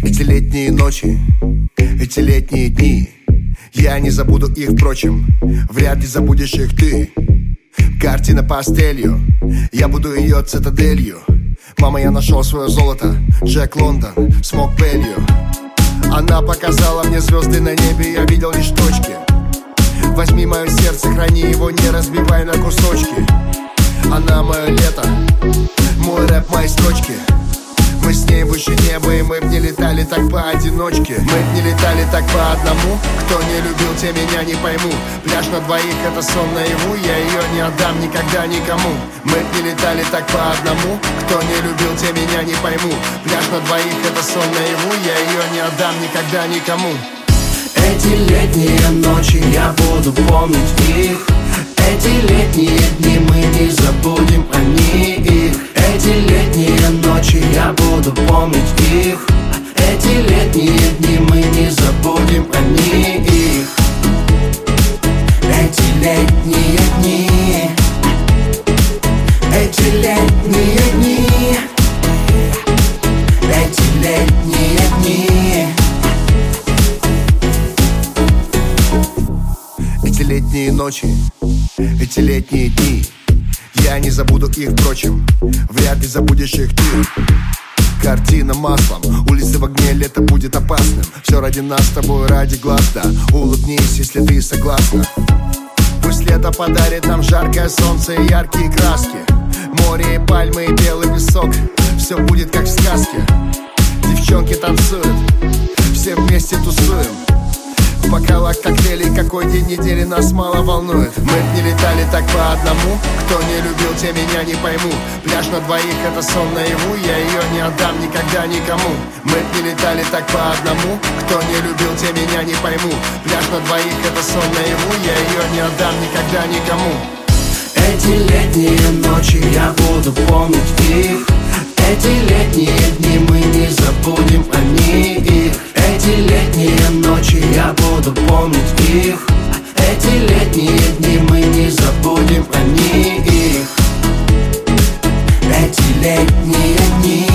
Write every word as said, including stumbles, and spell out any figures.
Эти летние ночи, эти летние дни, я не забуду их, впрочем, вряд ли забудешь их ты. Картина пастелью, я буду ее цитаделью. Мама, я нашел свое золото, Джек Лондон, Смок Белью. Она показала мне звезды на небе, я видел лишь точки. Возьми мое сердце, храни его, не разбивай на кусочки. Она мое лето, мой рэп, мои строчки. Мы с ней выше неба, и мы б не летали так поодиночке. Мы б не летали так по одному. Кто не любил, те меня не поймут. Пляж на двоих — это сон наяву. Я ее не отдам никогда никому. Мы б не летали так по одному. Кто не любил, те меня не поймут. Пляж на двоих — это сон наяву. Я ее не отдам никогда никому. Эти летние ночи, я буду помнить их. Эти летние дни, мы не забудем о них. Эти летние ночи, я буду помнить их. Эти летние дни, мы не забудем о них. Эти летние дни, эти летние дни, эти летние дни. Эти летние ночи, эти летние дни, я не забуду их, впрочем, вряд ли забудешь их ты. Картина маслом, улицы в огне, лето будет опасным. Все ради нас с тобой, ради глаз, да. Улыбнись, если ты согласна. Пусть лето подарит нам жаркое солнце и яркие краски. Море и пальмы и белый песок, все будет как в сказке. Девчонки танцуют, все вместе тусуем. В бокалах коктейлей, какой день недели нас мало волнует. Мы б не летали так по одному. Кто не любил, те меня не поймут. Пляж на двоих — это сон наяву. Я ее не отдам никогда никому. Мы б не летали так по одному. Кто не любил, те меня не поймут. Пляж на двоих — это сон наяву. Я ее не отдам никогда никому. Эти летние ночи, я буду помнить их. Эти летние дни, мы не забудем о них. Эти летние ночи, я буду помнить их. Эти летние дни, мы не забудем о них. Эти летние дни.